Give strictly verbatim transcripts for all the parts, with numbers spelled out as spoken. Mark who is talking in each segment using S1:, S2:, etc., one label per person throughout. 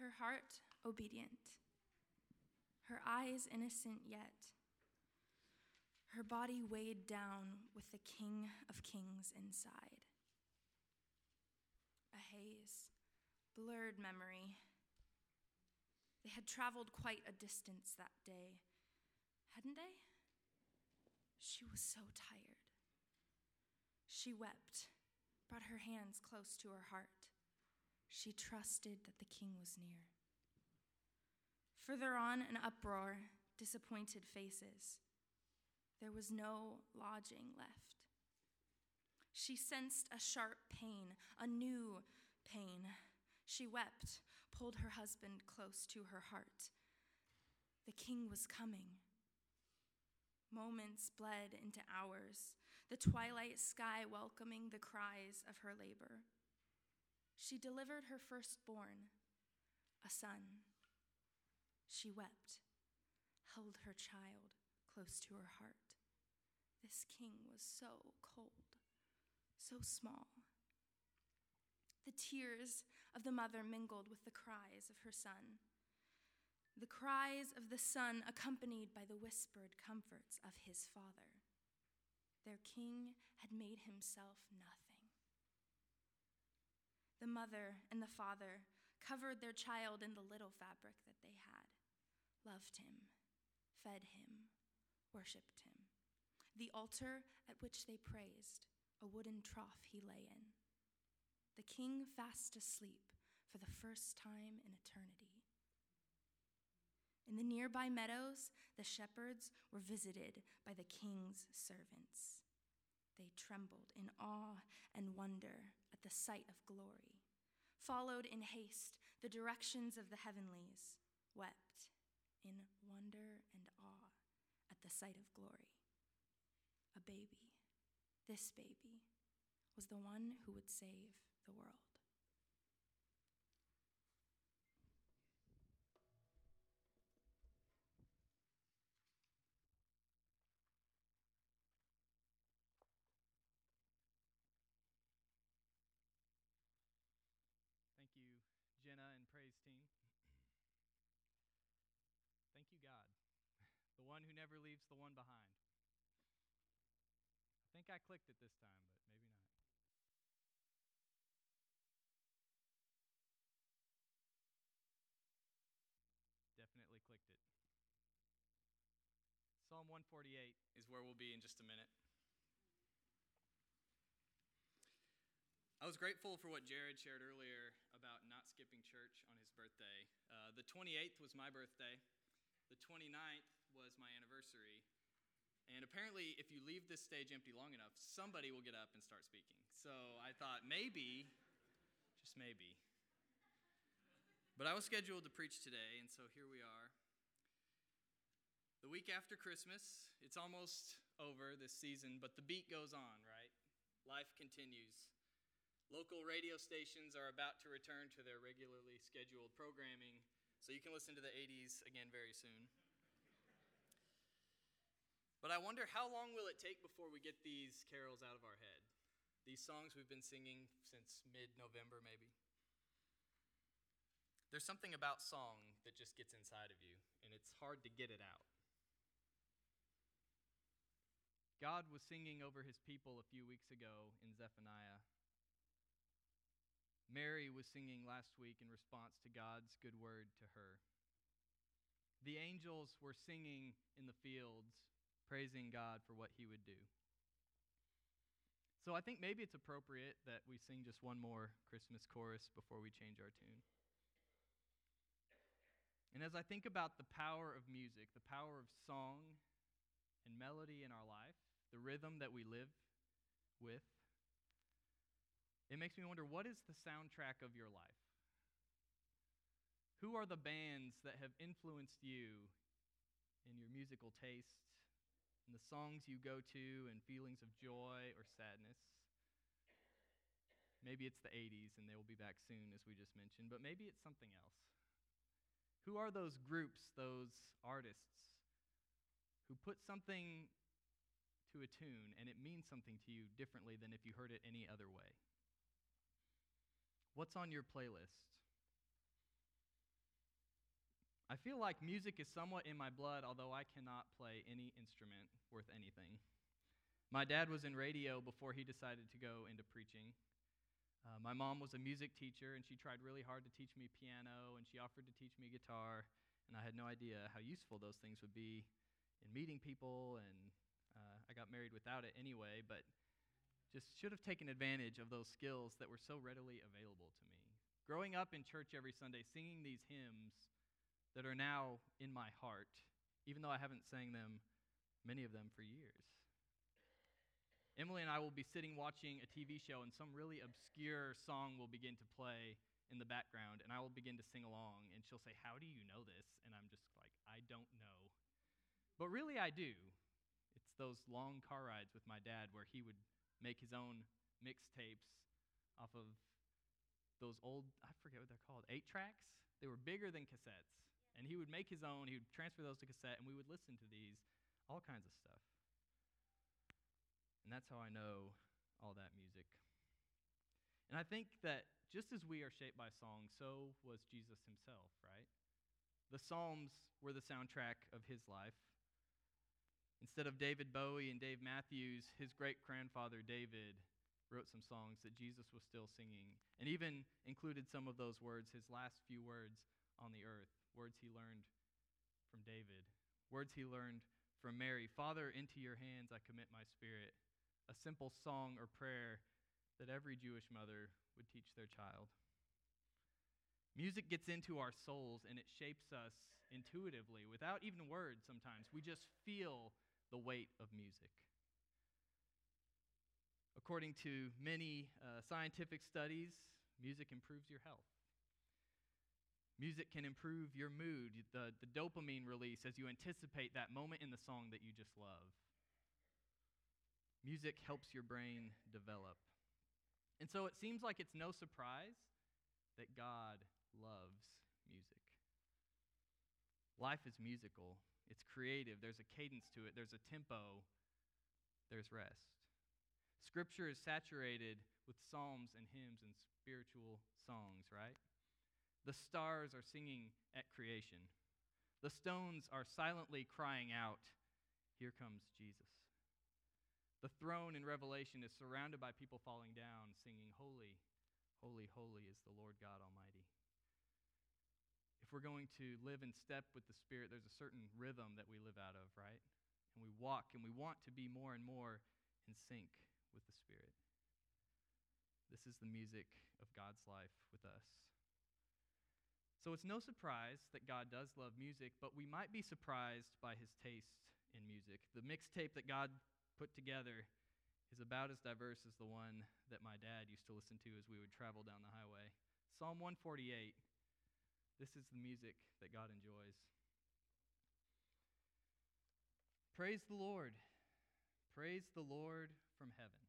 S1: her heart obedient, her eyes innocent yet, her body weighed down with the King of Kings inside. A haze, blurred memory. They had traveled quite a distance that day, hadn't they? She was so tired. She wept, brought her hands close to her heart. She trusted that the king was near. Further on, an uproar, disappointed faces. There was no lodging left. She sensed a sharp pain, a new pain. She wept, pulled her husband close to her heart. The king was coming. Moments bled into hours, the twilight sky welcoming the cries of her labor. She delivered her firstborn, a son. She wept, held her child close to her heart. This king was so cold, so small. The tears of the mother mingled with the cries of her son. The cries of the son accompanied by the whispered comforts of his father. Their king had made himself nothing. The mother and the father covered their child in the little fabric that they had, loved him, fed him, worshiped him. The altar at which they praised, a wooden trough he lay in. The king fast asleep for the first time in eternity. In the nearby meadows, the shepherds were visited by the king's servants. They trembled in awe and wonder at the sight of glory, followed in haste the directions of the heavenlies, wept in wonder and awe at the sight of glory. A baby, this baby, was the one who would save the world.
S2: Thank you, Jenna and praise team. Thank you, God, the one who never leaves the one behind. I think I clicked it this time, but maybe not. Definitely clicked it. Psalm one forty-eight is where we'll be in just a minute. I was grateful for what Jared shared earlier about not skipping church on his birthday. Uh, the twenty-eighth was my birthday. The twenty-ninth was my anniversary. And apparently, if you leave this stage empty long enough, somebody will get up and start speaking. So I thought maybe, just maybe. But I was scheduled to preach today, and so here we are. The week after Christmas, it's almost over this season, but the beat goes on, right? Life continues. Local radio stations are about to return to their regularly scheduled programming, so you can listen to the eighties again very soon. But I wonder, how long will it take before we get these carols out of our head? These songs we've been singing since mid-November, maybe. There's something about song that just gets inside of you, and it's hard to get it out. God was singing over his people a few weeks ago in Zephaniah. Mary was singing last week in response to God's good word to her. The angels were singing in the fields, praising God for what he would do. So I think maybe it's appropriate that we sing just one more Christmas chorus before we change our tune. And as I think about the power of music, the power of song and melody in our life, the rhythm that we live with, it makes me wonder, what is the soundtrack of your life? Who are the bands that have influenced you in your musical taste, in the songs you go to, and feelings of joy or sadness? Maybe it's the eighties, and they will be back soon, as we just mentioned, but maybe it's something else. Who are those groups, those artists, who put something to a tune, and it means something to you differently than if you heard it any other way? What's on your playlist? I feel like music is somewhat in my blood, although I cannot play any instrument worth anything. My dad was in radio before he decided to go into preaching. Uh, my mom was a music teacher, and she tried really hard to teach me piano, and she offered to teach me guitar, and I had no idea how useful those things would be in meeting people, and uh, I got married without it anyway, but just should have taken advantage of those skills that were so readily available to me. Growing up in church every Sunday, singing these hymns that are now in my heart, even though I haven't sang them, many of them, for years. Emily and I will be sitting watching a T V show, and some really obscure song will begin to play in the background, and I will begin to sing along, and she'll say, "How do you know this?" And I'm just like, I don't know. But really, I do. It's those long car rides with my dad where he would make his own mixtapes off of those old, I forget what they're called, eight tracks? They were bigger than cassettes. And he would make his own, he would transfer those to cassette, and we would listen to these, all kinds of stuff. And that's how I know all that music. And I think that just as we are shaped by song, so was Jesus himself, right? The Psalms were the soundtrack of his life. Instead of David Bowie and Dave Matthews, his great-grandfather David wrote some songs that Jesus was still singing, and even included some of those words, his last few words on the earth, words he learned from David, words he learned from Mary. "Father, into your hands I commit my spirit," a simple song or prayer that every Jewish mother would teach their child. Music gets into our souls, and it shapes us intuitively, without even words sometimes. We just feel the weight of music. According to many uh, scientific studies, music improves your health. Music can improve your mood, the, the dopamine release as you anticipate that moment in the song that you just love. Music helps your brain develop. And so it seems like it's no surprise that God loves music. Life is musical. It's creative. There's a cadence to it. There's a tempo. There's rest. Scripture is saturated with psalms and hymns and spiritual songs, right? The stars are singing at creation. The stones are silently crying out, "Here comes Jesus." The throne in Revelation is surrounded by people falling down, singing, "Holy, holy, holy is the Lord God Almighty." If we're going to live in step with the Spirit, there's a certain rhythm that we live out of, right? And we walk, and we want to be more and more in sync with the Spirit. This is the music of God's life with us. So it's no surprise that God does love music, but we might be surprised by his taste in music. The mixtape that God put together is about as diverse as the one that my dad used to listen to as we would travel down the highway. Psalm one forty-eight. This is the music that God enjoys. Praise the Lord. Praise the Lord from heaven.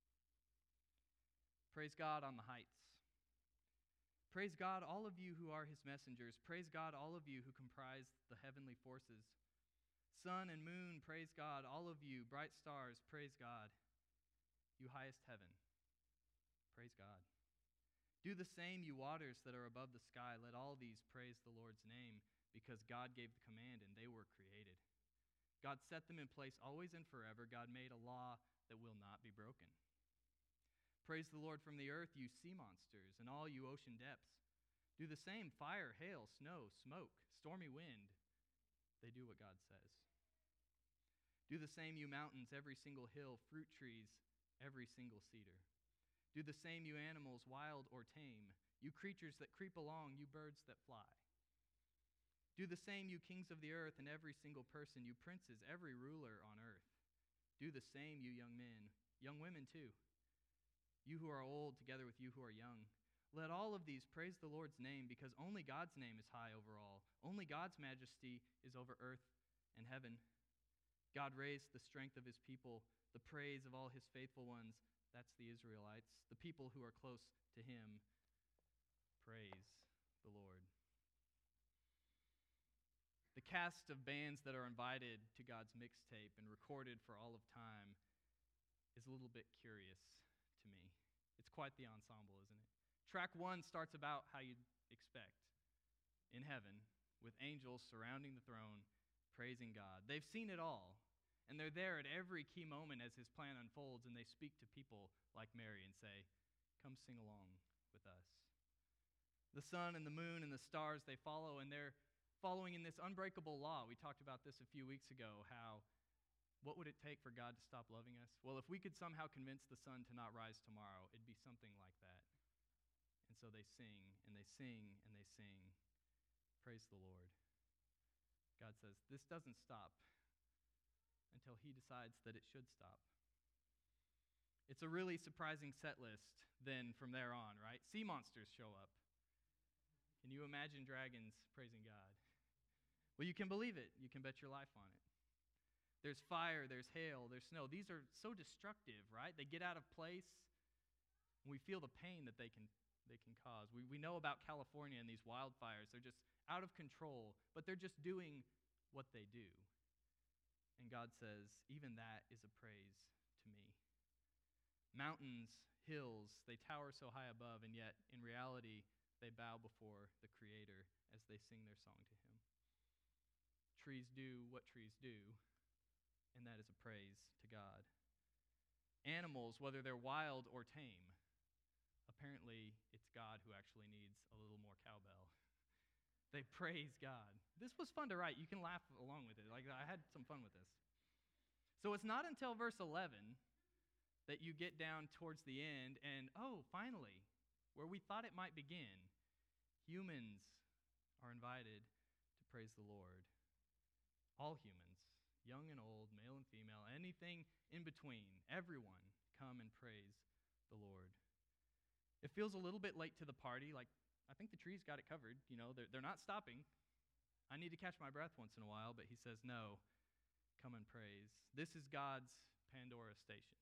S2: Praise God on the heights. Praise God, all of you who are his messengers. Praise God, all of you who comprise the heavenly forces. Sun and moon, praise God. All of you, bright stars, praise God. You highest heaven, praise God. Do the same, you waters that are above the sky. Let all these praise the Lord's name, because God gave the command and they were created. God set them in place always and forever. God made a law that will not be broken. Praise the Lord from the earth, you sea monsters, and all you ocean depths. Do the same, fire, hail, snow, smoke, stormy wind. They do what God says. Do the same, you mountains, every single hill, fruit trees, every single cedar. Do the same, you animals, wild or tame, you creatures that creep along, you birds that fly. Do the same, you kings of the earth, and every single person, you princes, every ruler on earth. Do the same, you young men, young women too. You who are old, together with you who are young. Let all of these praise the Lord's name, because only God's name is high over all. Only God's majesty is over earth and heaven. God raised the strength of his people, the praise of all his faithful ones. That's the Israelites, the people who are close to him. Praise the Lord. The cast of bands that are invited to God's mixtape and recorded for all of time is a little bit curious to me. It's quite the ensemble, isn't it? Track one starts about how you'd expect. In heaven, with angels surrounding the throne, praising God. They've seen it all, and they're there at every key moment as his plan unfolds, and they speak to people like Mary and say, come sing along with us. The sun and the moon and the stars, they follow, and they're following in this unbreakable law. We talked about this a few weeks ago, how what would it take for God to stop loving us? Well, if we could somehow convince the sun to not rise tomorrow, it'd be something like that. And so they sing, and they sing, and they sing. Praise the Lord. God says, this doesn't stop until he decides that it should stop. It's a really surprising set list then from there on, right? Sea monsters show up. Can you imagine dragons praising God? Well, you can believe it. You can bet your life on it. There's fire, there's hail, there's snow. These are so destructive, right? They get out of place, and we feel the pain that they can they can cause. We, we know about California and these wildfires. They're just out of control, but they're just doing what they do. And God says, even that is a praise to me. Mountains, hills, they tower so high above, and yet in reality, they bow before the Creator as they sing their song to him. Trees do what trees do, and that is a praise to God. Animals, whether they're wild or tame, apparently it's God who actually needs a little more cowbell. They praise God. This was fun to write. You can laugh along with it. Like, I had some fun with this. So it's not until verse eleven that you get down towards the end, and oh, finally, where we thought it might begin, humans are invited to praise the Lord. All humans, young and old, male and female, anything in between, everyone come and praise the Lord. It feels a little bit late to the party, like I think the trees got it covered, you know, they're, they're not stopping. I need to catch my breath once in a while, but he says, no, come and praise. This is God's Pandora station.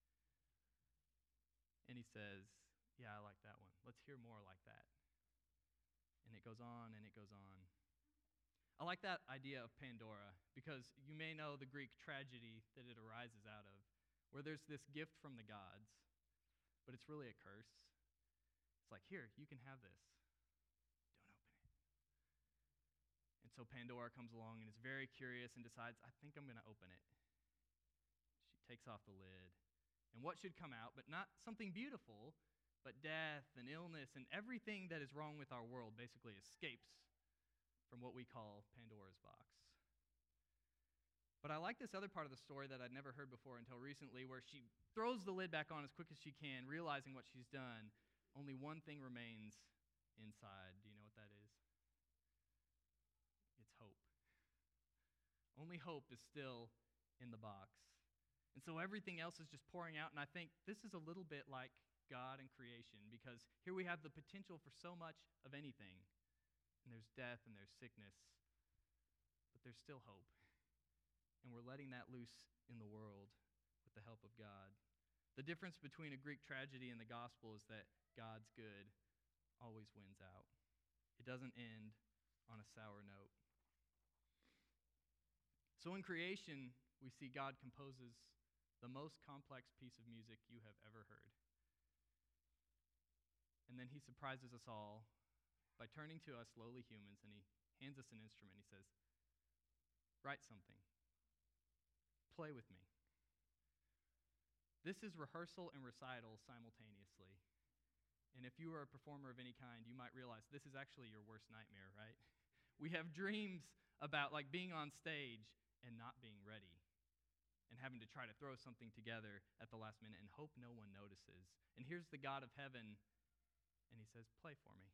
S2: And he says, yeah, I like that one. Let's hear more like that. And it goes on and it goes on. I like that idea of Pandora because you may know the Greek tragedy that it arises out of, where there's this gift from the gods, but it's really a curse. It's like, here, you can have this. Don't open it. And so Pandora comes along and is very curious and decides, I think I'm going to open it. She takes off the lid. And what should come out, but not something beautiful, but death and illness and everything that is wrong with our world basically escapes from what we call Pandora's box. But I like this other part of the story that I'd never heard before until recently, where she throws the lid back on as quick as she can, realizing what she's done. Only one thing remains inside. Do you know what that is? It's hope. Only hope is still in the box. And so everything else is just pouring out, and I think this is a little bit like God and creation, because here we have the potential for so much of anything. And there's death and there's sickness, but there's still hope. And we're letting that loose in the world with the help of God. The difference between a Greek tragedy and the gospel is that God's good always wins out. It doesn't end on a sour note. So in creation, we see God composes the most complex piece of music you have ever heard. And then he surprises us all by turning to us lowly humans, and he hands us an instrument. He says, write something. Play with me. This is rehearsal and recital simultaneously. And if you are a performer of any kind, you might realize this is actually your worst nightmare, right? We have dreams about like being on stage and not being ready, and having to try to throw something together at the last minute and hope no one notices. And here's the God of heaven, and he says, play for me.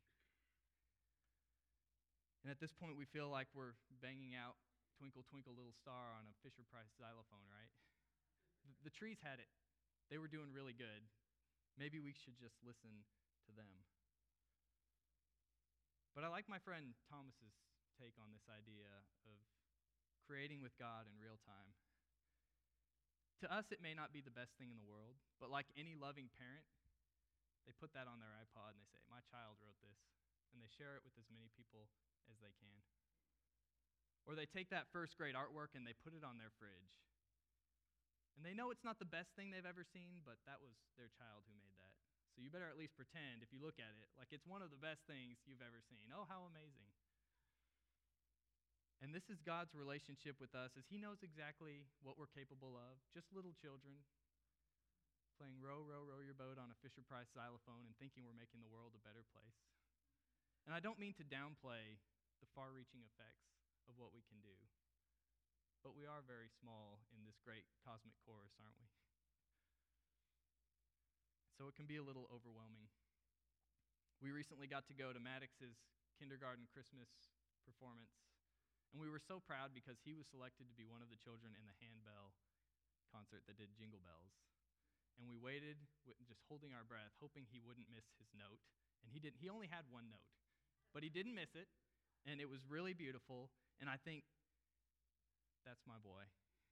S2: And at this point, we feel like we're banging out Twinkle, Twinkle, Little Star on a Fisher-Price xylophone, right? The, the trees had it. They were doing really good. Maybe we should just listen to them. But I like my friend Thomas's take on this idea of creating with God in real time. To us, it may not be the best thing in the world, but like any loving parent, they put that on their iPod and they say, my child wrote this, and they share it with as many people as they can. Or they take that first grade artwork and they put it on their fridge. And they know it's not the best thing they've ever seen, but that was their child who made that. So you better at least pretend, if you look at it, like it's one of the best things you've ever seen. Oh, how amazing. And this is God's relationship with us, as he knows exactly what we're capable of, just little children playing row, row, row your boat on a Fisher-Price xylophone and thinking we're making the world a better place. And I don't mean to downplay the far-reaching effects of what we can do, but we are very small in this great cosmic chorus, aren't we? So it can be a little overwhelming. We recently got to go to Maddox's kindergarten Christmas performance, and we were so proud because he was selected to be one of the children in the handbell concert that did Jingle Bells. And we waited, just holding our breath, hoping he wouldn't miss his note. And he didn't. He only had one note, but he didn't miss it, and it was really beautiful. And I think, that's my boy.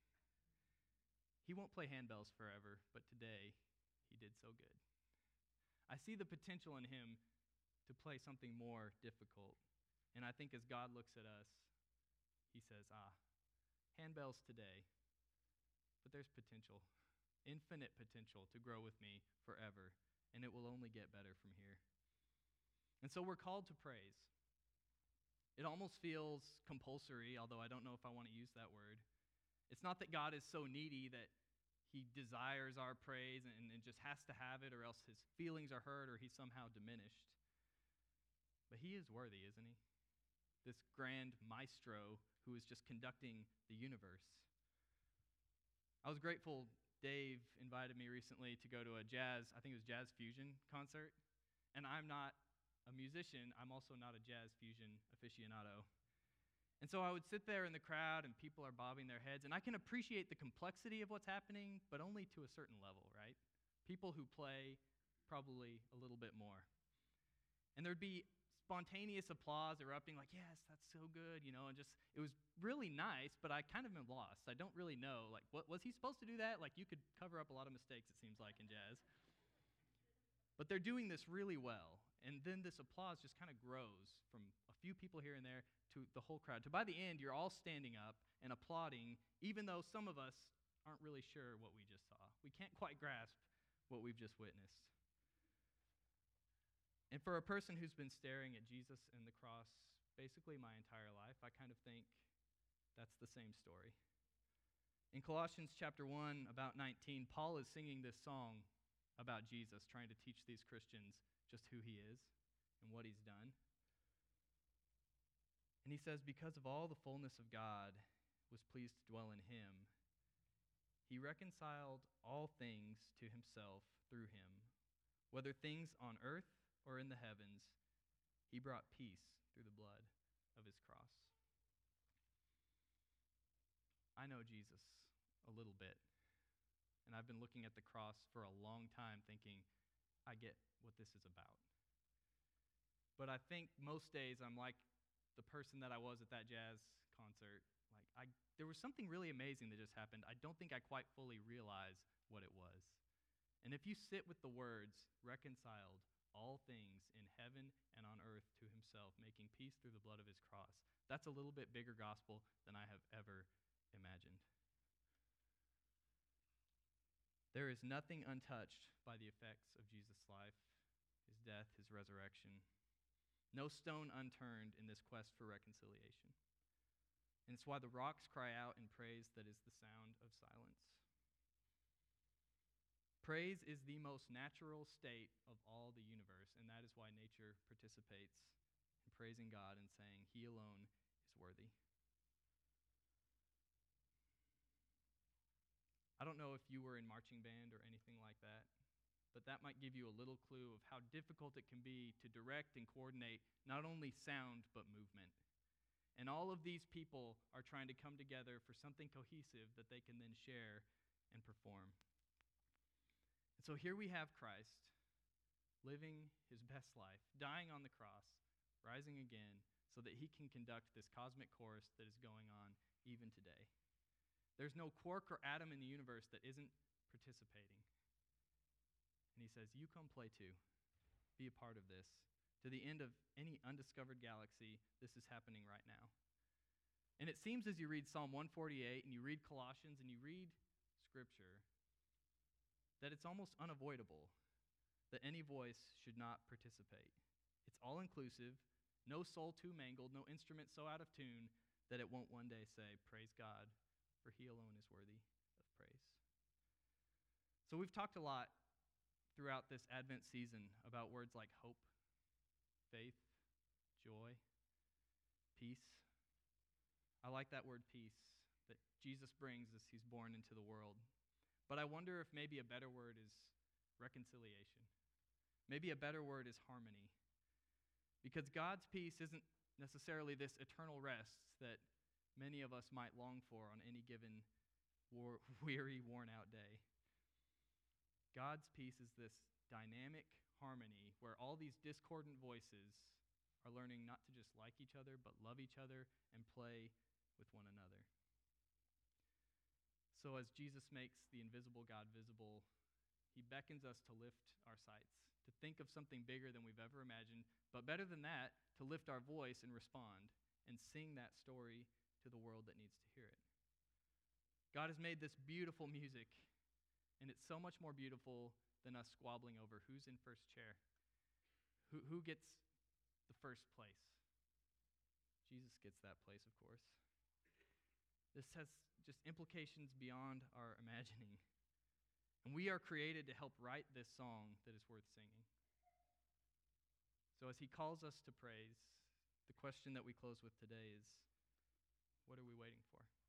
S2: He won't play handbells forever, but today he did so good. I see the potential in him to play something more difficult. And I think as God looks at us, he says, ah, handbells today, but there's potential, infinite potential to grow with me forever, and it will only get better from here. And so we're called to praise. It almost feels compulsory, although I don't know if I want to use that word. It's not that God is so needy that he desires our praise and, and just has to have it, or else his feelings are hurt or he's somehow diminished. But he is worthy, isn't he? This grand maestro who is just conducting the universe. I was grateful Dave invited me recently to go to a jazz, I think it was jazz fusion concert. And I'm not a musician, I'm also not a jazz fusion aficionado. And so I would sit there in the crowd and people are bobbing their heads, and I can appreciate the complexity of what's happening, but only to a certain level, right? People who play probably a little bit more. And there'd be spontaneous applause erupting, like, yes, that's so good, you know, and just, it was really nice, but I kind of am lost. I don't really know, like, what was he supposed to do that? Like, you could cover up a lot of mistakes, it seems like, in jazz. But they're doing this really well, and then this applause just kind of grows from a few people here and there to the whole crowd. To by the end, you're all standing up and applauding, even though some of us aren't really sure what we just saw. We can't quite grasp what we've just witnessed. And for a person who's been staring at Jesus and the cross basically my entire life, I kind of think that's the same story. In Colossians chapter one, about nineteen, Paul is singing this song about Jesus, trying to teach these Christians just who he is and what he's done. And he says, because of all the fullness of God was pleased to dwell in him, he reconciled all things to himself through him, whether things on earth or in the heavens. He brought peace through the blood of his cross. I know Jesus a little bit, and I've been looking at the cross for a long time thinking, I get what this is about. But I think most days I'm like the person that I was at that jazz concert. Like I, there was something really amazing that just happened. I don't think I quite fully realized what it was. And if you sit with the words, reconciled all things in heaven and on earth to himself, making peace through the blood of his cross, that's a little bit bigger gospel than I have ever imagined. There is nothing untouched by the effects of Jesus' life, his death, his resurrection. No stone unturned in this quest for reconciliation. And it's why the rocks cry out in praise that is the sound of silence. Praise is the most natural state of all the universe, and that is why nature participates in praising God and saying he alone is worthy. I don't know if you were in marching band or anything like that, but that might give you a little clue of how difficult it can be to direct and coordinate not only sound but movement. And all of these people are trying to come together for something cohesive that they can then share and perform. And so here we have Christ living his best life, dying on the cross, rising again, so that he can conduct this cosmic chorus that is going on even today. There's no quark or atom in the universe that isn't participating. And he says, you come play too. Be a part of this. To the end of any undiscovered galaxy, this is happening right now. And it seems as you read Psalm one forty-eight and you read Colossians and you read Scripture that it's almost unavoidable that any voice should not participate. It's all-inclusive, no soul too mangled, no instrument so out of tune that it won't one day say, "Praise God, for he alone is worthy of praise." So we've talked a lot throughout this Advent season about words like hope, faith, joy, peace. I like that word peace that Jesus brings as he's born into the world. But I wonder if maybe a better word is reconciliation. Maybe a better word is harmony. Because God's peace isn't necessarily this eternal rest that many of us might long for on any given war- weary, worn-out day. God's peace is this dynamic harmony where all these discordant voices are learning not to just like each other, but love each other and play with one another. So as Jesus makes the invisible God visible, he beckons us to lift our sights, to think of something bigger than we've ever imagined, but better than that, to lift our voice and respond and sing that story to the world that needs to hear it. God has made this beautiful music, and it's so much more beautiful than us squabbling over who's in first chair, who, who gets the first place. Jesus gets that place, of course. This has just implications beyond our imagining. And we are created to help write this song that is worth singing. So as he calls us to praise, the question that we close with today is, what are we waiting for?